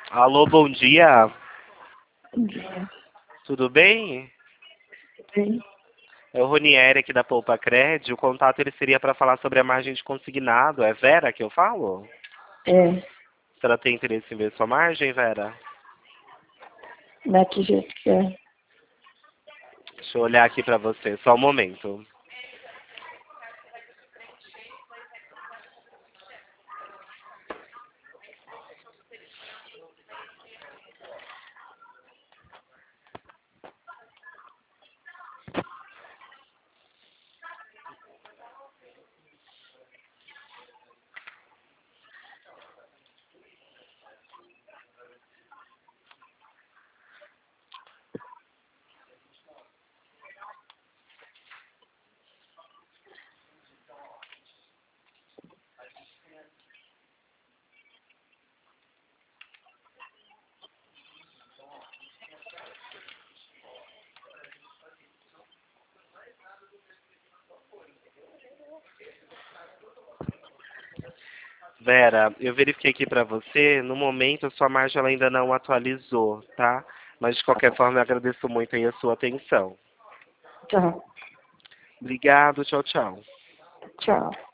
Alô, bom dia. Bom dia. Tudo bem? Bem, É o Ronieri aqui da Poupa Cred. O contato ele seria para falar sobre a margem de consignado. É Vera que eu falo? é, A senhora tem interesse em ver sua margem, Vera? dá que jeito que é. Deixa eu olhar aqui para você. Só um momento. Vera, eu verifiquei aqui para você. No momento, a sua margem ela ainda não atualizou, tá? Mas, de qualquer forma, eu agradeço muito aí a sua atenção. Tchau, Obrigado. Tchau, tchau. tchau.